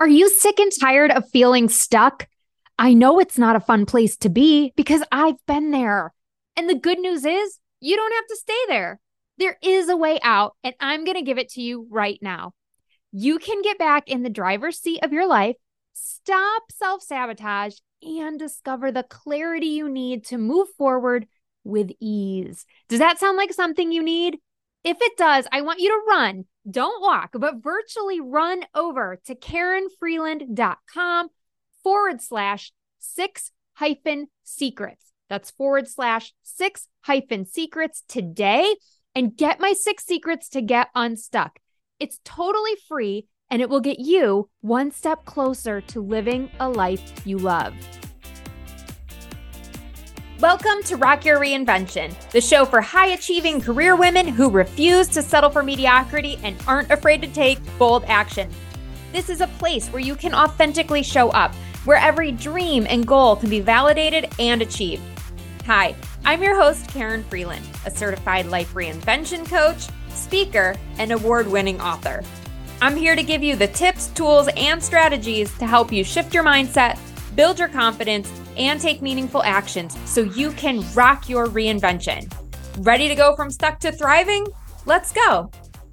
Are you sick and tired of feeling stuck? I know it's not a fun place to be because I've been there. And the good news is, you don't have to stay there. There is a way out, and I'm going to give it to you right now. You can get back in the driver's seat of your life, stop self sabotage, and discover the clarity you need to move forward with ease. Does that sound like something you need? If it does, I want you to run. Don't walk, but virtually run over to KarenFreeland.com/6 hyphen secrets. That's /6 hyphen secrets today and get my 6 secrets to get unstuck. It's totally free and it will get you one step closer to living a life you love. Welcome to Rock Your Reinvention, the show for high-achieving career women who refuse to settle for mediocrity and aren't afraid to take bold action. This is a place where you can authentically show up, where every dream and goal can be validated and achieved. Hi, I'm your host, Karen Freeland, a certified life reinvention coach, speaker, and award-winning author. I'm here to give you the tips, tools, and strategies to help you shift your mindset, build your confidence, and take meaningful actions so you can rock your reinvention. Ready to go from stuck to thriving? Let's go.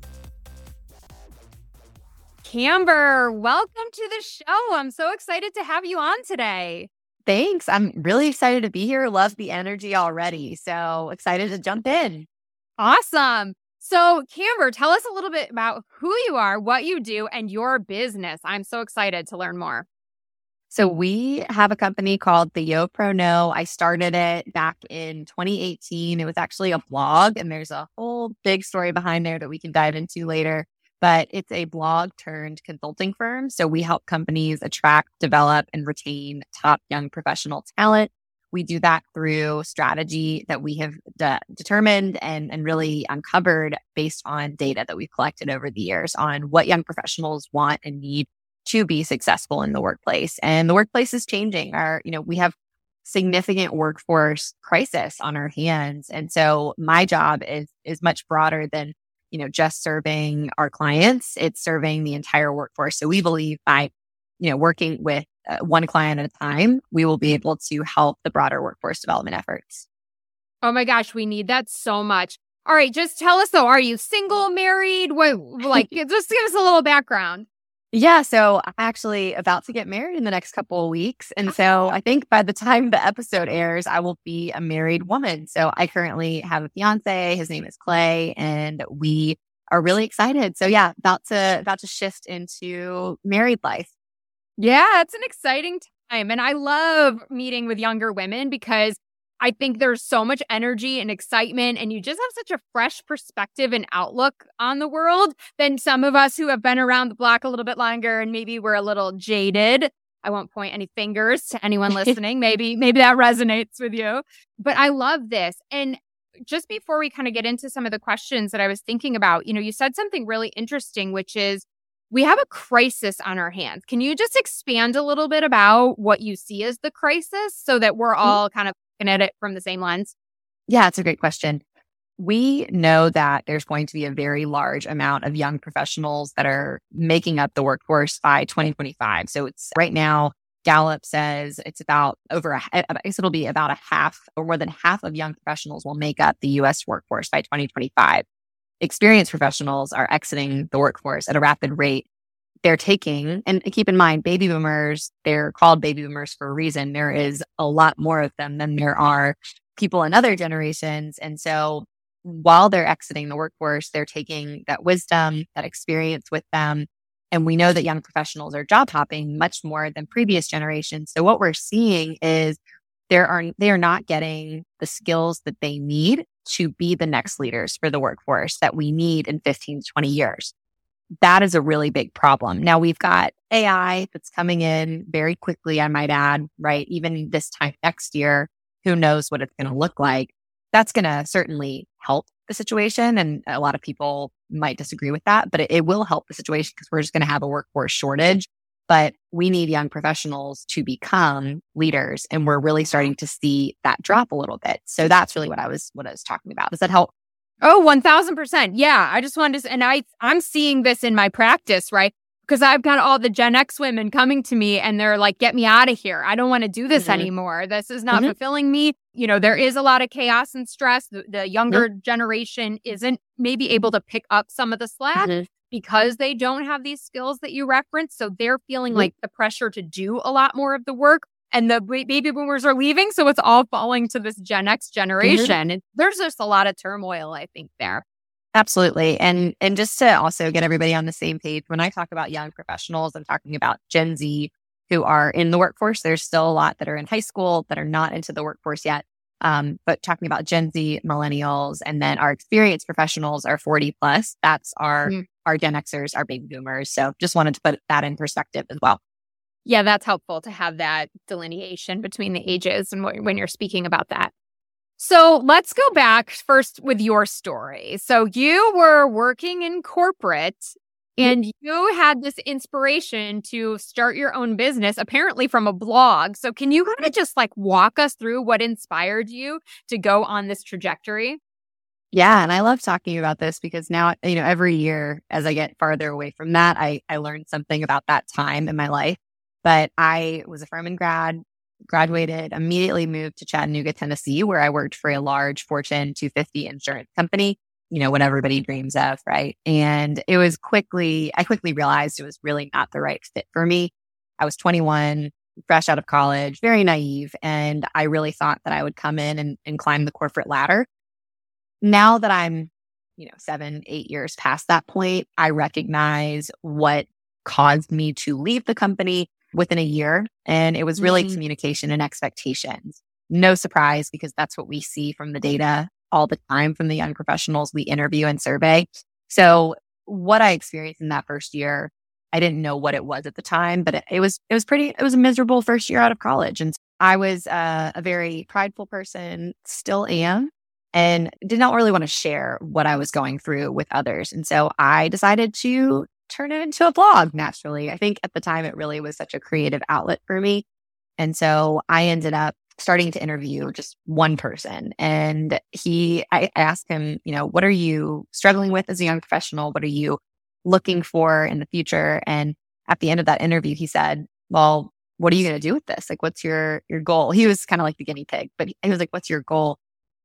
Camber, welcome to the show. I'm so excited to have you on today. Thanks. I'm really excited to be here. Love the energy already. So excited to jump in. Awesome. So Camber, tell us a little bit about who you are, what you do, and your business. I'm so excited to learn more. So we have a company called the Yo Pro No. I started it back in 2018. It was actually a blog, and there's a whole big story behind there that we can dive into later. But it's a blog turned consulting firm. So we help companies attract, develop, and retain top young professional talent. We do that through strategy that we have determined and really uncovered based on data that we've collected over the years on what young professionals want and need to be successful in the workplace. And the workplace is changing. We have significant workforce crisis on our hands. And so my job is much broader than, just serving our clients. It's serving the entire workforce. So we believe by, working with one client at a time, we will be able to help the broader workforce development efforts. Oh my gosh, we need that so much. All right, just tell us though, are you single, married? Just give us a little background. Yeah, so I'm actually about to get married in the next couple of weeks. And so I think by the time the episode airs, I will be a married woman. So I currently have a fiance. His name is Clay, and we are really excited. So yeah, about to shift into married life. Yeah, it's an exciting time. And I love meeting with younger women because I think there's so much energy and excitement, and you just have such a fresh perspective and outlook on the world than some of us who have been around the block a little bit longer and maybe we're a little jaded. I won't point any fingers to anyone listening. Maybe that resonates with you. But I love this. And just before we kind of get into some of the questions that I was thinking about, you said something really interesting, which is we have a crisis on our hands. Can you just expand a little bit about what you see as the crisis so that we're all kind of at it from the same lens? Yeah, it's a great question. We know that there's going to be a very large amount of young professionals that are making up the workforce by 2025. So it's right now, Gallup says it's about it'll be about a half or more than half of young professionals will make up the US workforce by 2025. Experienced professionals are exiting the workforce at a rapid rate. They're taking, and keep in mind, baby boomers, they're called baby boomers for a reason. There is a lot more of them than there are people in other generations. And so while they're exiting the workforce, they're taking that wisdom, that experience with them. And we know that young professionals are job hopping much more than previous generations. So what we're seeing is they are not getting the skills that they need to be the next leaders for the workforce that we need in 15 to 20 years. That is a really big problem. Now we've got AI that's coming in very quickly, I might add, right? Even this time next year, who knows what it's going to look like. That's going to certainly help the situation. And a lot of people might disagree with that, but it will help the situation because we're just going to have a workforce shortage. But we need young professionals to become leaders. And we're really starting to see that drop a little bit. So that's really what I was talking about. Does that help? Oh, 1000%. Yeah. I just wanted to, and I'm seeing this in my practice, right? because I've got all the Gen X women coming to me and they're like, get me out of here. I don't want to do this anymore. This is not fulfilling me. There is a lot of chaos and stress. The younger generation isn't maybe able to pick up some of the slack because they don't have these skills that you referenced. So they're feeling like the pressure to do a lot more of the work. And the baby boomers are leaving. So it's all falling to this Gen X generation. And there's just a lot of turmoil, I think, there. Absolutely. And just to also get everybody on the same page, when I talk about young professionals, I'm talking about Gen Z who are in the workforce. There's still a lot that are in high school that are not into the workforce yet. But talking about Gen Z, millennials, and then our experienced professionals are 40 plus. That's our Gen Xers, our baby boomers. So just wanted to put that in perspective as well. Yeah, that's helpful to have that delineation between the ages and when you're speaking about that. So let's go back first with your story. So you were working in corporate and you had this inspiration to start your own business, apparently from a blog. So can you kind of just walk us through what inspired you to go on this trajectory? Yeah. And I love talking about this because now, every year as I get farther away from that, I learned something about that time in my life. But I was a Furman grad, graduated, immediately moved to Chattanooga, Tennessee, where I worked for a large Fortune 250 insurance company, what everybody dreams of, right? And I quickly realized it was really not the right fit for me. I was 21, fresh out of college, very naive, and I really thought that I would come in and climb the corporate ladder. Now that I'm, 7, 8 years past that point, I recognize what caused me to leave the company within a year. And it was really communication and expectations. No surprise, because that's what we see from the data all the time from the young professionals we interview and survey. So what I experienced in that first year, I didn't know what it was at the time, but it was a miserable first year out of college. And I was a very prideful person, still am, and did not really want to share what I was going through with others. And so I decided to turn it into a blog naturally. I think at the time it really was such a creative outlet for me. And so I ended up starting to interview just one person. And I asked him, what are you struggling with as a young professional? What are you looking for in the future? And at the end of that interview, he said, well, what are you going to do with this? What's your goal? He was kind of like the guinea pig, but he was like, what's your goal?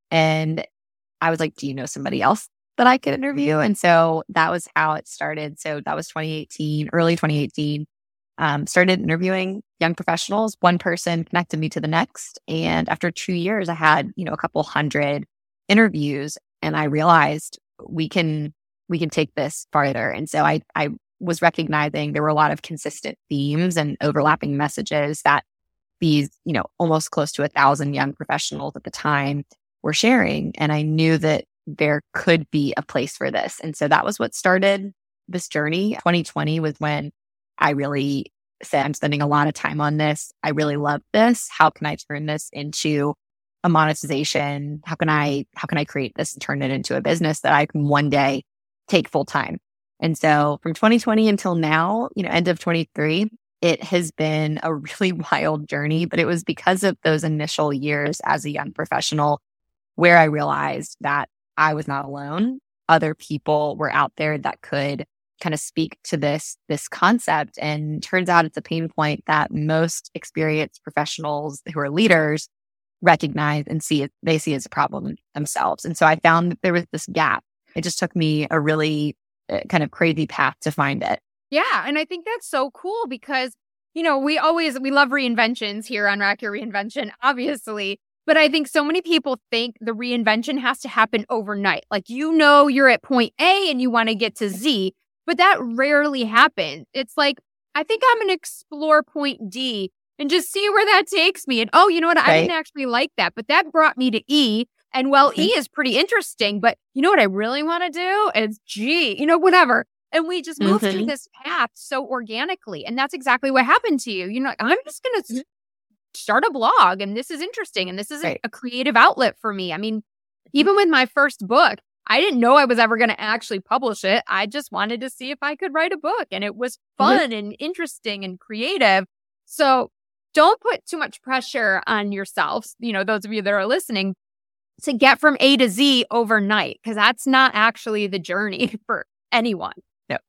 And I was like, do you know somebody else that I could interview? And so that was how it started. So that was early 2018. Started interviewing young professionals. One person connected me to the next. And after 2 years, I had, a couple hundred interviews, and I realized we can take this farther. And so I was recognizing there were a lot of consistent themes and overlapping messages that these, almost close to 1,000 young professionals at the time were sharing. And I knew that there could be a place for this. And so that was what started this journey. 2020 was when I really said, I'm spending a lot of time on this. I really love this. How can I turn this into a monetization? How can I create this and turn it into a business that I can one day take full time? And so from 2020 until now, end of 23, it has been a really wild journey, but it was because of those initial years as a young professional where I realized that I was not alone. Other people were out there that could kind of speak to this concept. And turns out it's a pain point that most experienced professionals who are leaders recognize and see as a problem themselves. And so I found that there was this gap. It just took me a really kind of crazy path to find it. Yeah. And I think that's so cool because, we love reinventions here on Rack Your Reinvention, obviously. But I think so many people think the reinvention has to happen overnight. You're at point A and you want to get to Z, but that rarely happens. It's I think I'm going to explore point D and just see where that takes me. And you know what? I didn't actually like that, but that brought me to E. And E is pretty interesting, but you know what I really want to do is G, whatever. And we just move through this path so organically. And that's exactly what happened to you. I'm just going to start a blog and this is interesting. And this is a creative outlet for me. I mean, even with my first book, I didn't know I was ever going to actually publish it. I just wanted to see if I could write a book, and it was fun and interesting and creative. So don't put too much pressure on yourselves, those of you that are listening, to get from A to Z overnight, because that's not actually the journey for anyone. No.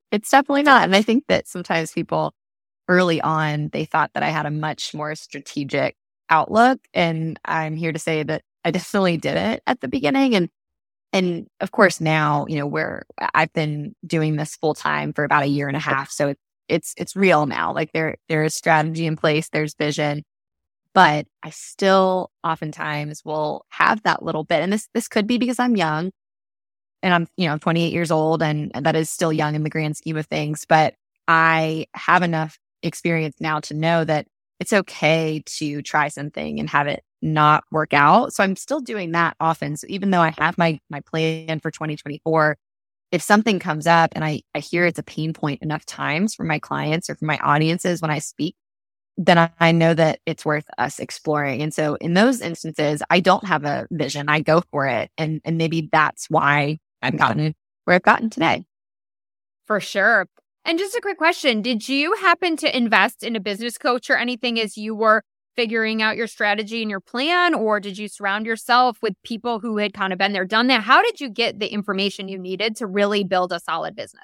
It's definitely not. And I think that sometimes people early on, they thought that I had a much more strategic outlook. And I'm here to say that I definitely didn't at the beginning. And of course now, where I've been doing this full time for about a year and a half. So it's real now. Like there is strategy in place, there's vision, but I still oftentimes will have that little bit. And this could be because I'm young and I'm 28 years old and that is still young in the grand scheme of things. But I have enough experience now to know that it's okay to try something and have it not work out. So I'm still doing that often. So even though I have my plan for 2024, if something comes up and I hear it's a pain point enough times for my clients or for my audiences when I speak, then I know that it's worth us exploring. And so in those instances, I don't have a vision. I go for it. And maybe that's why I've gotten where I've gotten today. For sure. And just a quick question. Did you happen to invest in a business coach or anything as you were figuring out your strategy and your plan? Or did you surround yourself with people who had kind of been there, done that? How did you get the information you needed to really build a solid business?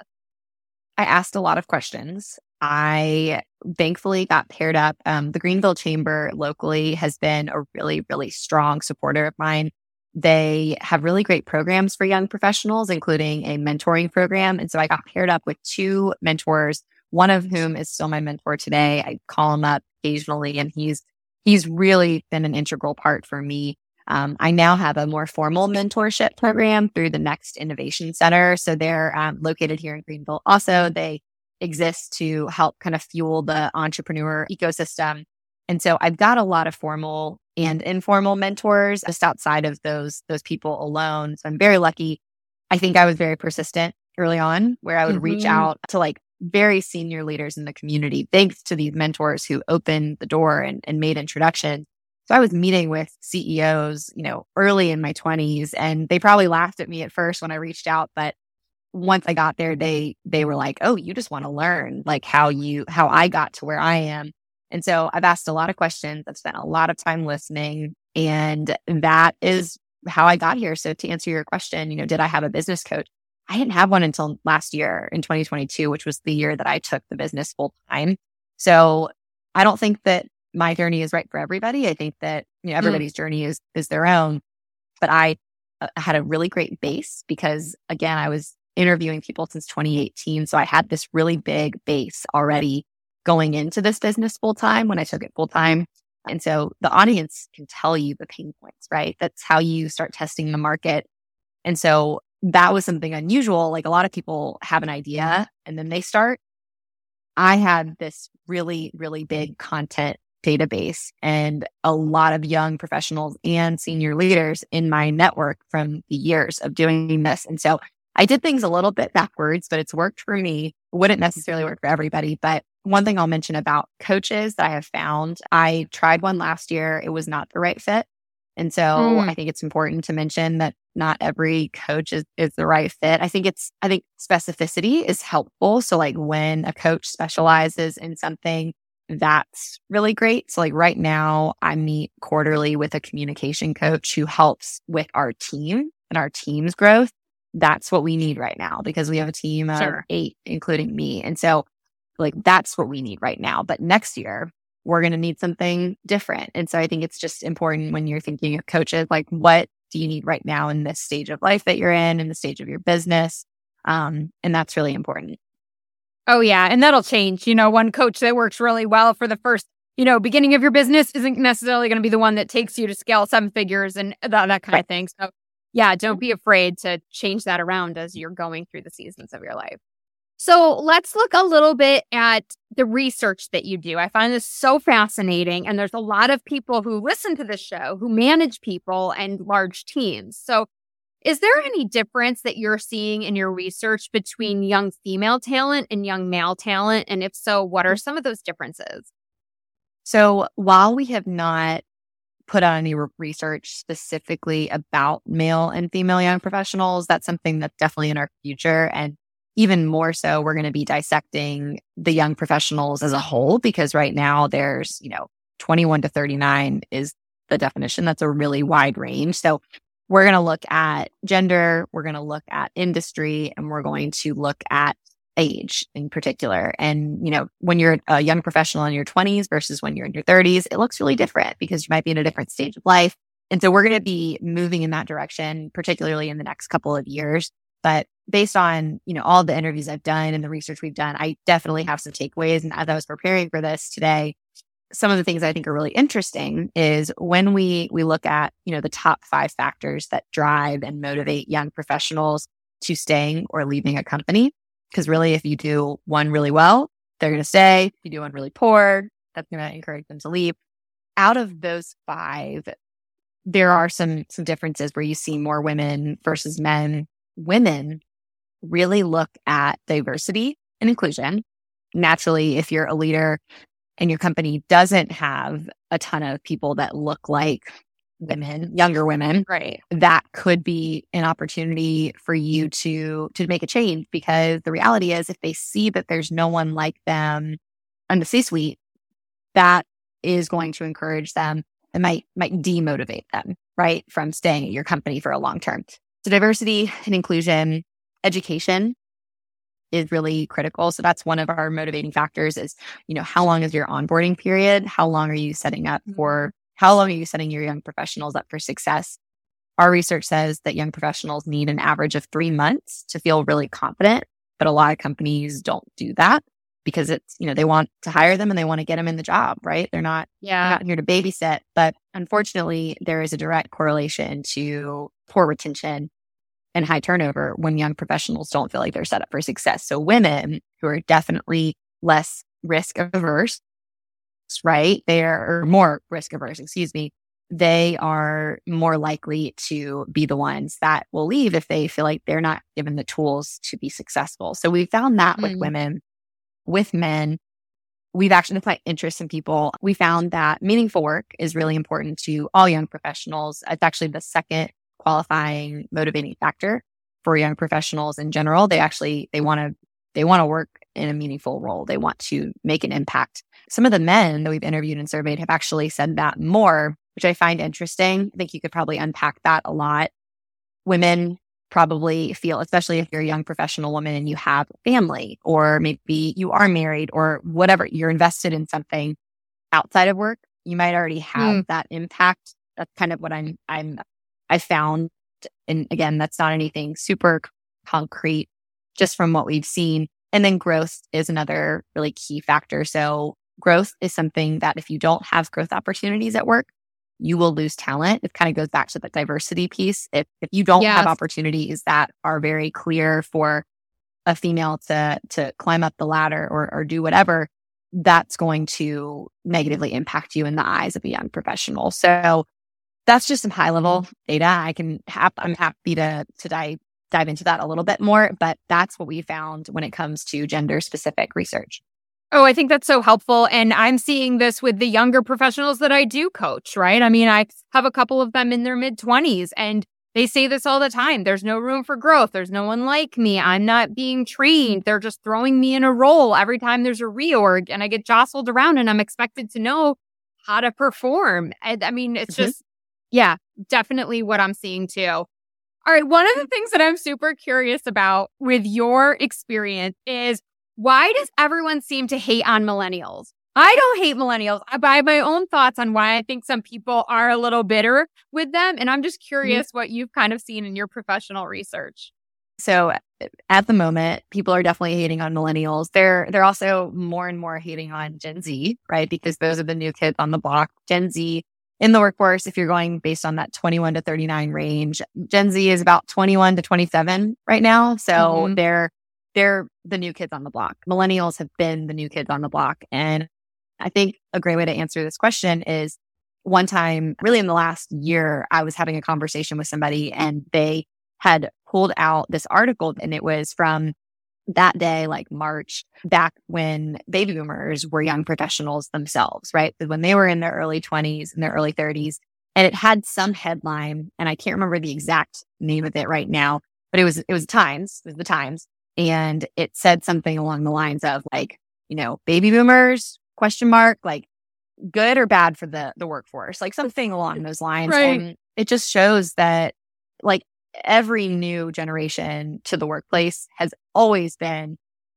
I asked a lot of questions. I thankfully got paired up. The Greenville Chamber locally has been a really, really strong supporter of mine. They have really great programs for young professionals, including a mentoring program. And so I got paired up with two mentors, one of whom is still my mentor today. I call him up occasionally, and he's really been an integral part for me. I now have a more formal mentorship program through the Next Innovation Center. So they're located here in Greenville. Also, they exist to help kind of fuel the entrepreneur ecosystem. And so I've got a lot of formal and informal mentors just outside of those people alone. So I'm very lucky. I think I was very persistent early on where I would reach out to like very senior leaders in the community, thanks to these mentors who opened the door and made introductions. So I was meeting with CEOs, early in my 20s, and they probably laughed at me at first when I reached out. But once I got there, they were like, "Oh, you just want to learn like how I got to where I am." And so I've asked a lot of questions. I've spent a lot of time listening, and that is how I got here. So to answer your question, did I have a business coach? I didn't have one until last year in 2022, which was the year that I took the business full time. So I don't think that my journey is right for everybody. I think that everybody's journey is their own. But I had a really great base because, again, I was interviewing people since 2018. So I had this really big base already going into this business full time when I took it full time. And so the audience can tell you the pain points, right? That's how you start testing the market. And so that was something unusual. Like a lot of people have an idea and then they start. I had this really, really big content database and a lot of young professionals and senior leaders in my network from the years of doing this. And so I did things a little bit backwards, but it's worked for me. Wouldn't necessarily work for everybody. But one thing I'll mention about coaches that I have found, I tried one last year. It was not the right fit. And so I think it's important to mention that not every coach is the right fit. I think specificity is helpful. So like when a coach specializes in something, that's really great. So like right now I meet quarterly with a communication coach who helps with our team and our team's growth. That's what we need right now because we have a team of 8, including me. And so like, that's what we need right now. But next year we're going to need something different. And so I think it's just important when you're thinking of coaches, like what do you need right now in this stage of life that you're in the stage of your business? And that's really important. Oh, yeah. And that'll change. One coach that works really well for the first, beginning of your business isn't necessarily going to be the one that takes you to scale 7 figures and that kind of thing. So yeah, don't be afraid to change that around as you're going through the seasons of your life. So let's look a little bit at the research that you do. I find this so fascinating. And there's a lot of people who listen to this show who manage people and large teams. So is there any difference that you're seeing in your research between young female talent and young male talent? And if so, what are some of those differences? So while we have not put out any research specifically about male and female young professionals, that's something that's definitely in our future. And even more so, we're going to be dissecting the young professionals as a whole, because right now there's, 21 to 39 is the definition. That's a really wide range. So we're going to look at gender, we're going to look at industry, and we're going to look at age in particular. And, when you're a young professional in your 20s versus when you're in your 30s, it looks really different because you might be in a different stage of life. And so we're going to be moving in that direction, particularly in the next couple of years. But based on, all the interviews I've done and the research we've done, I definitely have some takeaways. And as I was preparing for this today, some of the things I think are really interesting is when we look at, the top 5 factors that drive and motivate young professionals to staying or leaving a company. Because really, if you do one really well, they're going to stay. If you do one really poor, that's going to encourage them to leave. Out of those 5, there are some differences where you see more women versus men. Women really look at diversity and inclusion. Naturally, if you're a leader and your company doesn't have a ton of people that look like women, younger women, right, that could be an opportunity for you to make a change, because the reality is if they see that there's no one like them in the C-suite, that is going to encourage them and might demotivate them, right, from staying at your company for a long term. So diversity and inclusion, education is really critical. So that's one of our motivating factors is, how long is your onboarding period? How long are you setting your young professionals up for success? Our research says that young professionals need an average of 3 months to feel really confident, but a lot of companies don't do that because it's, they want to hire them and they want to get them in the job, right? They're not here to babysit. But unfortunately, there is a direct correlation to poor retention and high turnover when young professionals don't feel like they're set up for success. So women who are definitely less risk averse, right? They are more risk averse, they are more likely to be the ones that will leave if they feel like they're not given the tools to be successful. So we found that with women. With men, we've actually applied interest in people. We found that meaningful work is really important to all young professionals. It's actually the second qualifying motivating factor for young professionals in general. They want to work in a meaningful role. They want to make an impact. Some of the men that we've interviewed and surveyed have actually said that more, which I find interesting. I think you could probably unpack that a lot. Women probably feel, especially if you're a young professional woman and you have a family, or maybe you are married or whatever, you're invested in something outside of work, you might already have that impact. That's kind of what I found. And again, that's not anything super concrete, just from what we've seen. And then growth is another really key factor. So growth is something that if you don't have growth opportunities at work, you will lose talent. It kind of goes back to the diversity piece. If you don't have opportunities that are very clear for a female to climb up the ladder or do whatever, that's going to negatively impact you in the eyes of a young professional. So that's just some high level data. I'm happy to dive into that a little bit more, but that's what we found when it comes to gender specific research. Oh, I think that's so helpful. And I'm seeing this with the younger professionals that I do coach, right? I mean, I have a couple of them in their mid-20s and they say this all the time. There's no room for growth. There's no one like me. I'm not being trained. They're just throwing me in a role every time there's a reorg and I get jostled around and I'm expected to know how to perform. I mean, it's just, definitely what I'm seeing too. All right. One of the things that I'm super curious about with your experience is, why does everyone seem to hate on millennials? I don't hate millennials. I have my own thoughts on why I think some people are a little bitter with them. And I'm just curious what you've kind of seen in your professional research. So at the moment, people are definitely hating on millennials. They're also more and more hating on Gen Z, right? Because those are the new kids on the block. Gen Z in the workforce, if you're going based on that 21 to 39 range, Gen Z is about 21 to 27 right now. So they're the new kids on the block. Millennials have been the new kids on the block. And I think a great way to answer this question is, one time, really in the last year, I was having a conversation with somebody and they had pulled out this article, and it was from that day, like March, back when baby boomers were young professionals themselves, right? When they were in their early 20s and their early 30s. And it had some headline, and I can't remember the exact name of it right now, but it was the Times. And it said something along the lines of like, baby boomers, ? Like good or bad for the workforce, like something along those lines. Right. And it just shows that like every new generation to the workplace has always been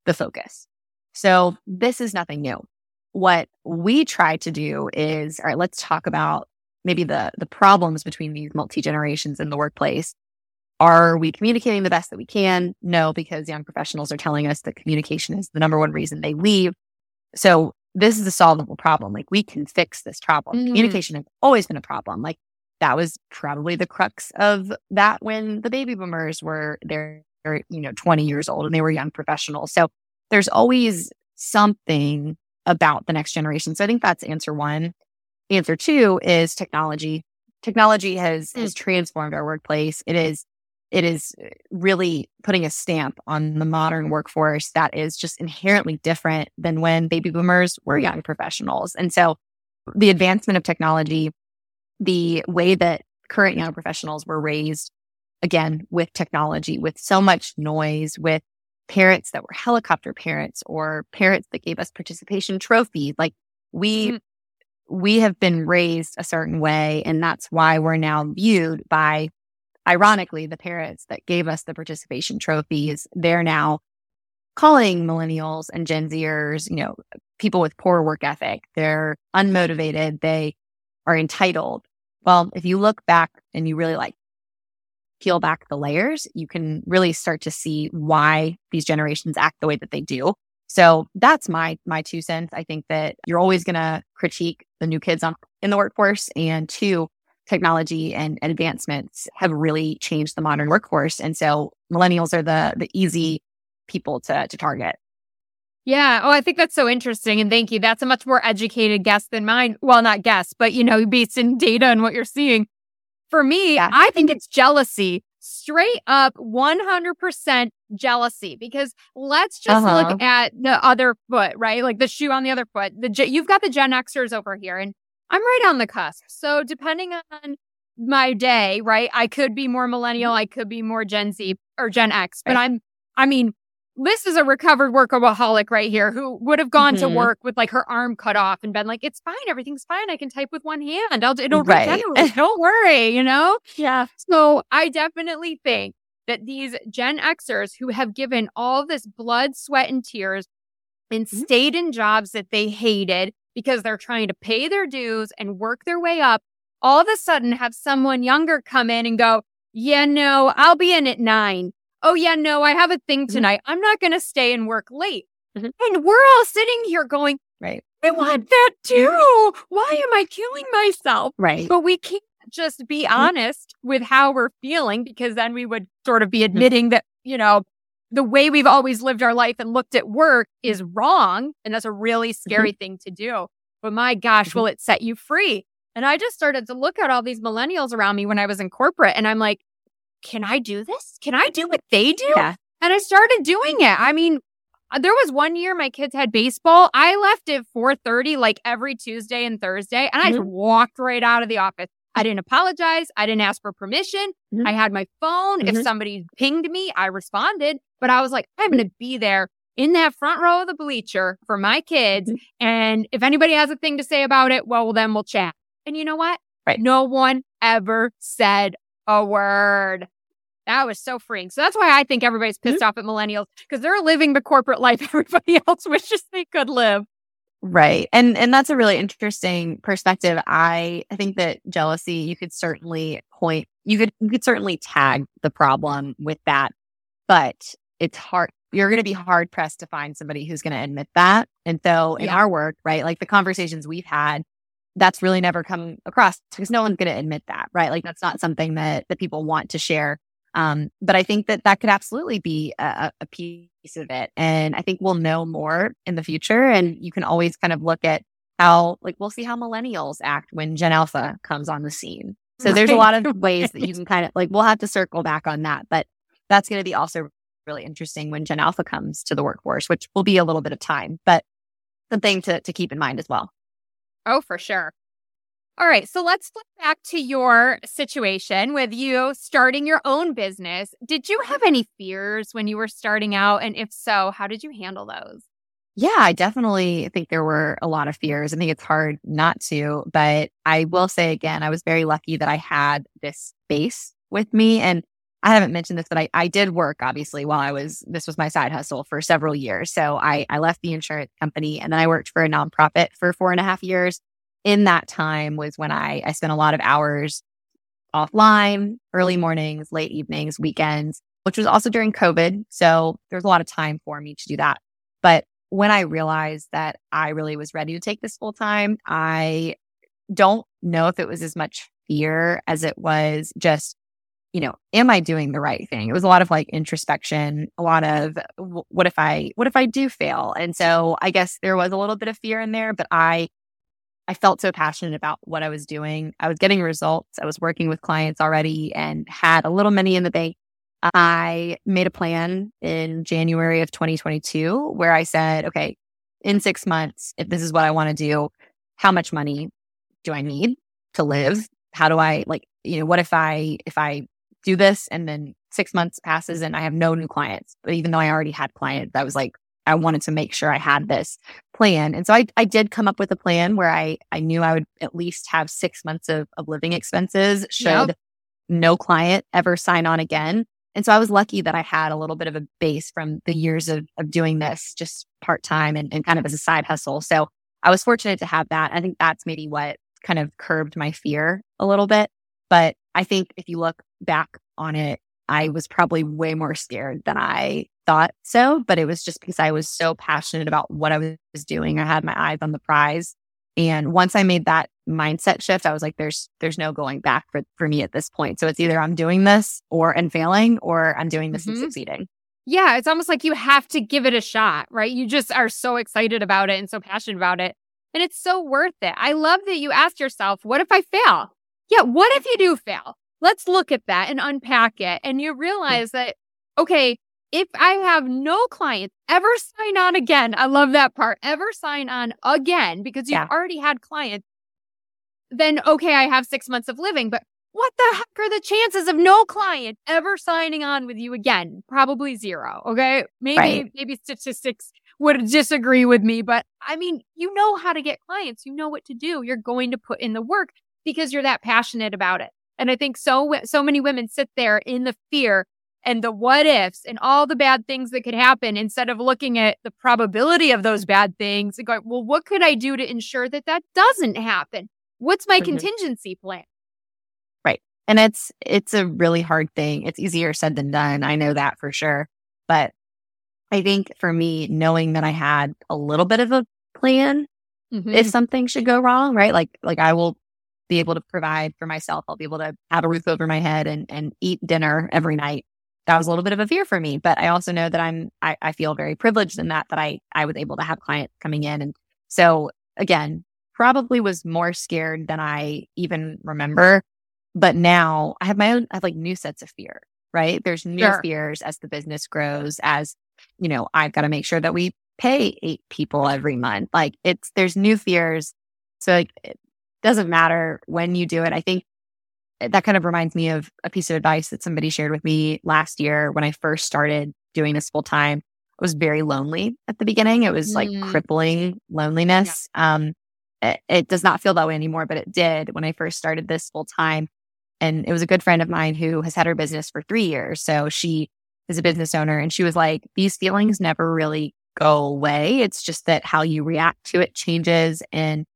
the focus. So this is nothing new. What we try to do is, all right, let's talk about maybe the problems between these multi-generations in the workplace. Are we communicating the best that we can? No, because young professionals are telling us that communication is the number one reason they leave. So this is a solvable problem. Like, we can fix this problem. Communication has always been a problem. Like, that was probably the crux of that when the baby boomers were there, 20 years old and they were young professionals. So there's always something about the next generation. So I think that's answer one. Answer two is technology. Technology has transformed our workplace. It is really putting a stamp on the modern workforce that is just inherently different than when baby boomers were young professionals. And so the advancement of technology, the way that current young professionals were raised, again, with technology, with so much noise, with parents that were helicopter parents or parents that gave us participation trophies, like we have been raised a certain way. And that's why we're now viewed by, ironically, the parents that gave us the participation trophies. They're now calling millennials and Gen Zers, people with poor work ethic. They're unmotivated. They are entitled. Well, if you look back and you really peel back the layers, you can really start to see why these generations act the way that they do. So that's my 2 cents. I think that you're always going to critique the new kids in the workforce, and two, technology and advancements have really changed the modern workforce. And so millennials are the easy people to target. Yeah. Oh, I think that's so interesting. And thank you. That's a much more educated guess than mine. Well, not guess, but, based in data and what you're seeing. For me, I think it's jealousy. Straight up 100% jealousy. Because let's just look at the other foot, right? Like the shoe on the other foot. You've got the Gen Xers over here, and I'm right on the cusp. So depending on my day, right, I could be more millennial, I could be more Gen Z or Gen X. But this is a recovered workaholic right here who would have gone to work with her arm cut off and been like, it's fine. Everything's fine. I can type with one hand. It'll regenerate. Don't worry, Yeah. So I definitely think that these Gen Xers who have given all this blood, sweat, and tears and stayed in jobs that they hated because they're trying to pay their dues and work their way up, all of a sudden have someone younger come in and go, yeah, no, I'll be in at 9. Oh, yeah, no, I have a thing tonight. I'm not going to stay and work late. And we're all sitting here going, right, I want that too. Why am I killing myself? Right. But we can't just be honest with how we're feeling, because then we would sort of be admitting that, the way we've always lived our life and looked at work is wrong. And that's a really scary thing to do. But my gosh, will it set you free? And I just started to look at all these millennials around me when I was in corporate, and I'm like, can I do this? Can I do what they do? Yeah. And I started doing it. I mean, there was one year my kids had baseball. I left at 4:30, every Tuesday and Thursday, and I just walked right out of the office. I didn't apologize. I didn't ask for permission. I had my phone. If somebody pinged me, I responded. But I was like, I'm going to be there in that front row of the bleacher for my kids. And if anybody has a thing to say about it, well, then we'll chat. And you know what? Right. No one ever said a word. That was so freeing. So that's why I think everybody's pissed off at millennials, because they're living the corporate life everybody else wishes they could live. Right. And that's a really interesting perspective. I think that jealousy, you could certainly certainly tag the problem with that, but it's hard. You're going to be hard pressed to find somebody who's going to admit that. And so in our work, right, the conversations we've had, that's really never come across, because no one's going to admit that, right? That's not something that people want to share. But I think that could absolutely be a piece of it. And I think we'll know more in the future. And you can always kind of look at how, we'll see how millennials act when Gen Alpha comes on the scene. So there's a lot of ways that you can kind of we'll have to circle back on that. But that's going to be also really interesting when Gen Alpha comes to the workforce, which will be a little bit of time, but something to keep in mind as well. Oh, for sure. All right. So let's flip back to your situation with you starting your own business. Did you have any fears when you were starting out? And if so, how did you handle those? Yeah, I definitely think there were a lot of fears. I think it's hard not to, but I will say again, I was very lucky that I had this base with me, and I haven't mentioned this, but I did work obviously this was my side hustle for several years. So I left the insurance company and then I worked for a nonprofit for 4.5 years. In that time was when I spent a lot of hours offline, early mornings, late evenings, weekends, which was also during COVID. So there's a lot of time for me to do that. But when I realized that I really was ready to take this full time, I don't know if it was as much fear as it was just, am I doing the right thing? It was a lot of like introspection, a lot of what if I do fail? And so I guess there was a little bit of fear in there, but I felt so passionate about what I was doing. I was getting results. I was working with clients already and had a little money in the bank. I made a plan in January of 2022 where I said, okay, in 6 months, if this is what I want to do, how much money do I need to live? How do I what if I do this and then 6 months passes and I have no new clients? But even though I already had clients, I was like, I wanted to make sure I had this plan. And so I did come up with a plan where I knew I would at least have 6 months of living expenses should no client ever sign on again. And so I was lucky that I had a little bit of a base from the years of doing this just part-time and kind of as a side hustle. So I was fortunate to have that. I think that's maybe what kind of curbed my fear a little bit. But I think if you look back on it, I was probably way more scared than I thought so. But it was just because I was so passionate about what I was doing. I had my eyes on the prize. And once I made that mindset shift, I was like, there's no going back for me at this point. So it's either I'm doing this and failing, or I'm doing this and succeeding. Yeah, it's almost like you have to give it a shot, right? You just are so excited about it and so passionate about it. And it's so worth it. I love that you asked yourself, what if I fail? Yeah, what if you do fail? Let's look at that and unpack it. And you realize that, okay, if I have no clients ever sign on again, I love that part, ever sign on again, because you've already had clients, then okay, I have 6 months of living, but what the heck are the chances of no client ever signing on with you again? Probably zero. Okay. Maybe statistics would disagree with me, but I mean, you know how to get clients. You know what to do. You're going to put in the work because you're that passionate about it. And I think so many women sit there in the fear and the what ifs and all the bad things that could happen instead of looking at the probability of those bad things and going, well, what could I do to ensure that doesn't happen? What's my contingency plan? Right. And it's a really hard thing. It's easier said than done. I know that for sure. But I think for me, knowing that I had a little bit of a plan, if something should go wrong, right? Like I will be able to provide for myself. I'll be able to have a roof over my head and eat dinner every night. That was a little bit of a fear for me, but I also know that I feel very privileged in that I was able to have clients coming in. And so again, probably was more scared than I even remember. But now I have like new sets of fear, right? There's new fears as the business grows, as, I've got to make sure that we pay 8 people every month. There's new fears. So it doesn't matter when you do it. I think that kind of reminds me of a piece of advice that somebody shared with me last year when I first started doing this full time. I was very lonely at the beginning. It was like crippling loneliness. Yeah. It does not feel that way anymore, but it did when I first started this full time. And it was a good friend of mine who has had her business for 3 years. So she is a business owner, and she was like, these feelings never really go away. It's just that how you react to it changes and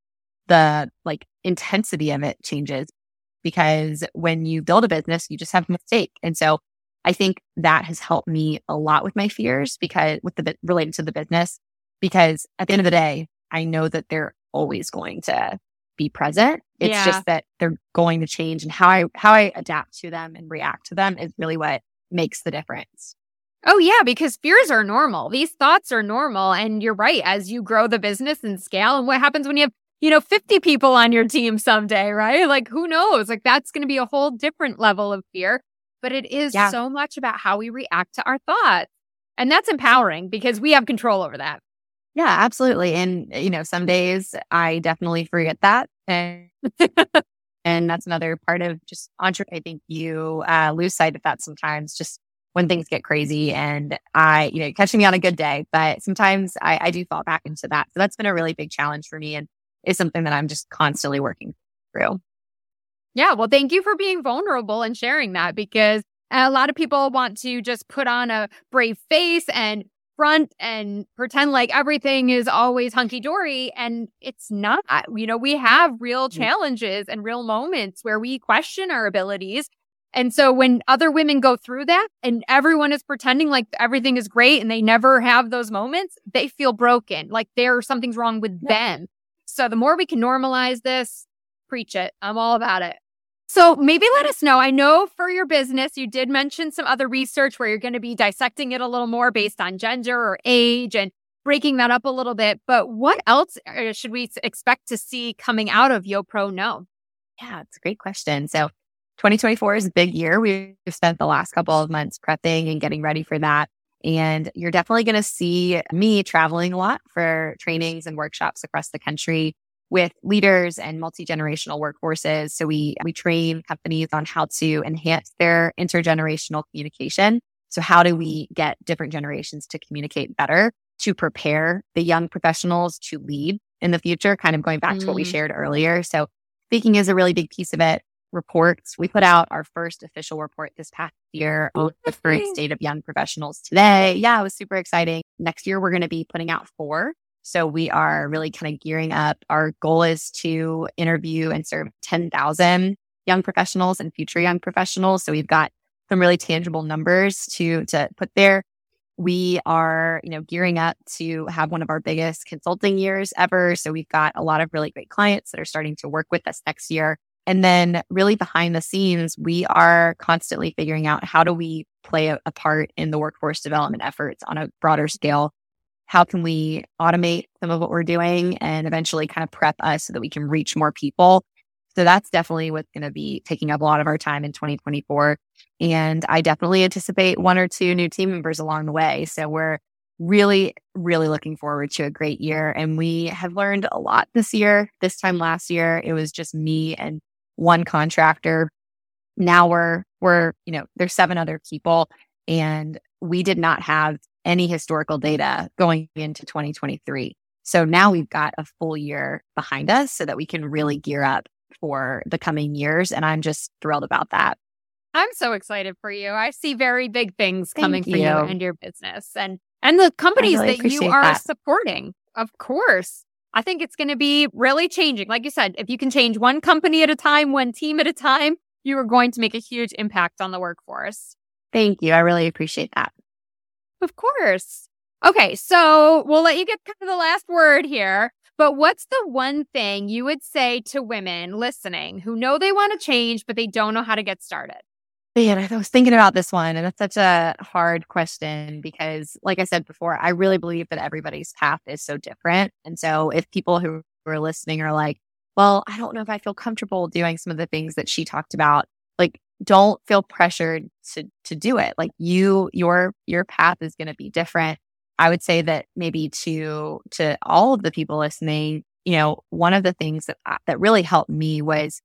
the intensity of it changes, because when you build a business, you just have a mistake. And so I think that has helped me a lot with my fears related to the business, because at the end of the day, I know that they're always going to be present. It's just that they're going to change, and how I adapt to them and react to them is really what makes the difference. Oh yeah, because fears are normal. These thoughts are normal. And you're right, as you grow the business and scale, and what happens when you have 50 people on your team someday, right? Like, who knows? That's going to be a whole different level of fear, but it is so much about how we react to our thoughts. And that's empowering because we have control over that. Yeah, absolutely. And, some days I definitely forget that. And and that's another part of just entrepreneur. I think you lose sight of that sometimes, just when things get crazy, and catching me on a good day. But sometimes I do fall back into that. So that's been a really big challenge for me, and is something that I'm just constantly working through. Yeah. Well, thank you for being vulnerable and sharing that, because A lot of people want to just put on a brave face and front and pretend like everything is always hunky dory. And it's not. We have real challenges and real moments where we question our abilities. And so when other women go through that and everyone is pretending like everything is great and they never have those moments, they feel broken, like something's wrong with them. So the more we can normalize this, preach it. I'm all about it. So maybe let us know. I know for your business, you did mention some other research where you're going to be dissecting it a little more based on gender or age and breaking that up a little bit. But what else should we expect to see coming out of YoPro Know? Yeah, it's a great question. So 2024 is a big year. We've spent the last couple of months prepping and getting ready for that. And you're definitely going to see me traveling a lot for trainings and workshops across the country with leaders and multi-generational workforces. So we train companies on how to enhance their intergenerational communication. So how do we get different generations to communicate better to prepare the young professionals to lead in the future, kind of going back to what we shared earlier. So speaking is a really big piece of it. Reports. We put out our first official report this past year on the current state of young professionals today. Yeah, it was super exciting. Next year, we're going to be putting out 4. So we are really kind of gearing up. Our goal is to interview and serve 10,000 young professionals and future young professionals. So we've got some really tangible numbers to put there. We are, gearing up to have one of our biggest consulting years ever. So we've got a lot of really great clients that are starting to work with us next year. And then really behind the scenes, we are constantly figuring out how do we play a part in the workforce development efforts on a broader scale. How can we automate some of what we're doing and eventually kind of prep us so that we can reach more people? So that's definitely what's going to be taking up a lot of our time in 2024. And I definitely anticipate 1 or 2 new team members along the way. So we're really, really looking forward to a great year. And we have learned a lot this year. This time last year, it was just me and 1 contractor. Now there's 7 other people, and we did not have any historical data going into 2023. So now we've got a full year behind us so that we can really gear up for the coming years. And I'm just thrilled about that. I'm so excited for you. I see very big things coming for you and your business and the companies that you are supporting. Of course. I think it's going to be really changing. Like you said, if you can change one company at a time, one team at a time, you are going to make a huge impact on the workforce. Thank you. I really appreciate that. Of course. Okay, so we'll let you get kind of the last word here. But what's the one thing you would say to women listening who know they want to change, but they don't know how to get started? Man, I was thinking about this one, and that's such a hard question because, like I said before, I really believe that everybody's path is so different. And so if people who are listening are like, well, I don't know if I feel comfortable doing some of the things that she talked about, like, don't feel pressured to do it. Like your path is going to be different. I would say that maybe to all of the people listening, one of the things that really helped me was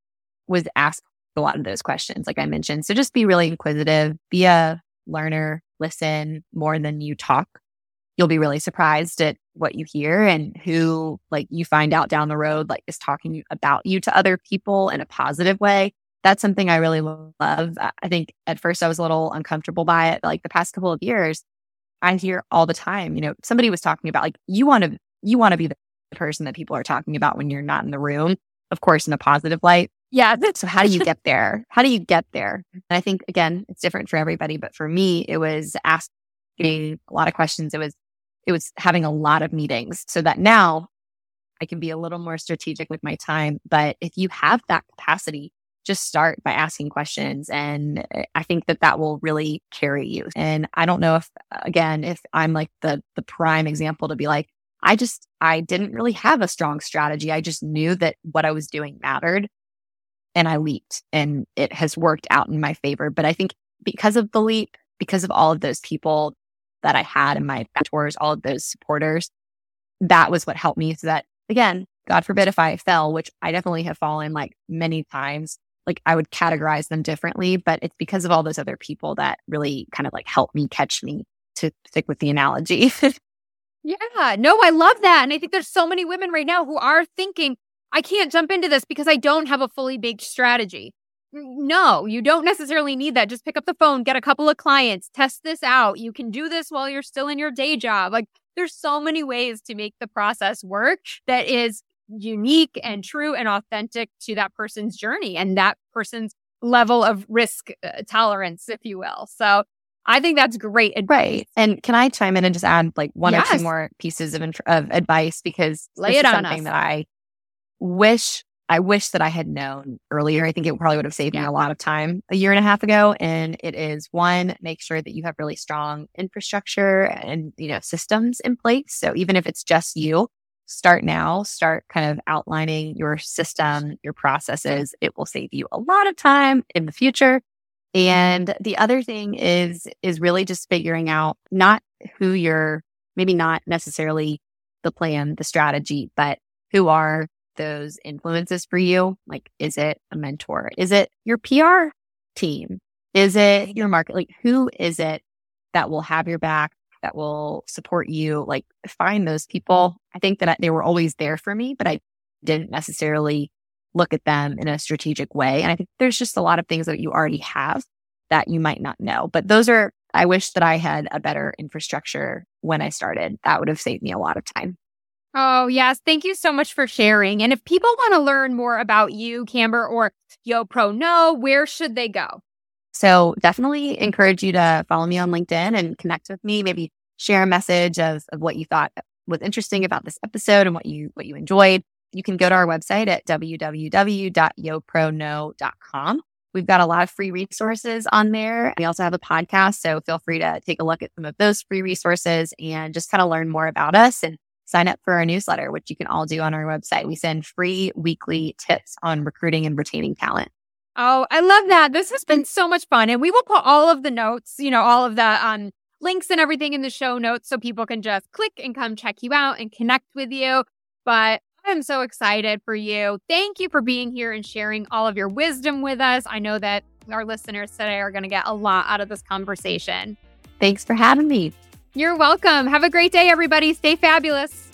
ask a lot of those questions, like I mentioned. So just be really inquisitive, be a learner, listen more than you talk. You'll be really surprised at what you hear and who you find out down the road, is talking about you to other people in a positive way. That's something I really love. I think at first I was a little uncomfortable by it. But the past couple of years, I hear all the time, somebody was talking about you want to be the person that people are talking about when you're not in the room, of course, in a positive light. Yeah. So how do you get there? How do you get there? And I think, again, it's different for everybody. But for me, it was asking a lot of questions. It was having a lot of meetings so that now I can be a little more strategic with my time. But if you have that capacity, just start by asking questions. And I think that will really carry you. And I don't know if I'm the prime example to be I didn't really have a strong strategy. I just knew that what I was doing mattered. And I leaped, and it has worked out in my favor. But I think because of the leap, because of all of those people that I had in my mentors, all of those supporters, that was what helped me. So that, again, God forbid if I fell, which I definitely have fallen many times, I would categorize them differently. But it's because of all those other people that really kind of helped me catch me, to stick with the analogy. Yeah, no, I love that. And I think there's so many women right now who are thinking, I can't jump into this because I don't have a fully baked strategy. no, you don't necessarily need that. Just pick up the phone, get a couple of clients, test this out. You can do this while you're still in your day job. Like there's so many ways to make the process work that is unique and true and authentic to that person's journey and that person's level of risk tolerance, if you will. So I think that's great advice. Right. And can I chime in and just add like one or two more pieces of advice? Because lay it on something us. that I wish that I had known earlier. I think it probably would have saved me a lot of time a year and a half ago. And it is one, make sure that you have really strong infrastructure and, systems in place. So even if it's just you, start now, start kind of outlining your system, your processes. It will save you a lot of time in the future. And the other thing is really just figuring out not who you're, maybe not necessarily the plan, the strategy, but who are those influences for you. Like, is it a mentor? Is it your PR team? Is it your market? Like, who is it that will have your back, that will support you? Like, find those people. I think that they were always there for me, but I didn't necessarily look at them in a strategic way. And I think there's just a lot of things that you already have that you might not know. But I wish that I had a better infrastructure when I started. That would have saved me a lot of time. Oh, yes. Thank you so much for sharing. And if people want to learn more about you, Camber, or YoPro Know, where should they go? So definitely encourage you to follow me on LinkedIn and connect with me. Maybe share a message of what you thought was interesting about this episode and what you enjoyed. You can go to our website at www.yoprono.com. We've got a lot of free resources on there. We also have a podcast, so feel free to take a look at some of those free resources and just kind of learn more about us and sign up for our newsletter, which you can all do on our website. We send free weekly tips on recruiting and retaining talent. Oh, I love that. This has been so much fun. And we will put all of the notes, all of the links and everything in the show notes so people can just click and come check you out and connect with you. But I'm so excited for you. Thank you for being here and sharing all of your wisdom with us. I know that our listeners today are going to get a lot out of this conversation. Thanks for having me. You're welcome. Have a great day, everybody. Stay fabulous.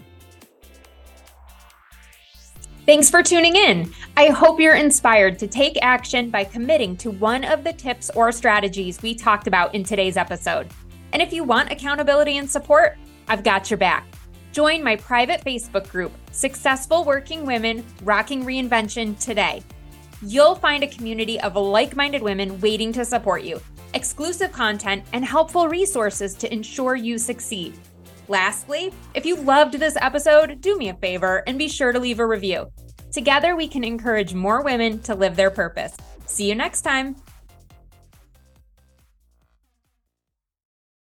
Thanks for tuning in. I hope you're inspired to take action by committing to one of the tips or strategies we talked about in today's episode. And if you want accountability and support, I've got your back. Join my private Facebook group, Successful Working Women Rocking Reinvention Today. You'll find a community of like-minded women waiting to support you, exclusive content, and helpful resources to ensure you succeed. Lastly, if you loved this episode, do me a favor and be sure to leave a review. Together, we can encourage more women to live their purpose. See you next time.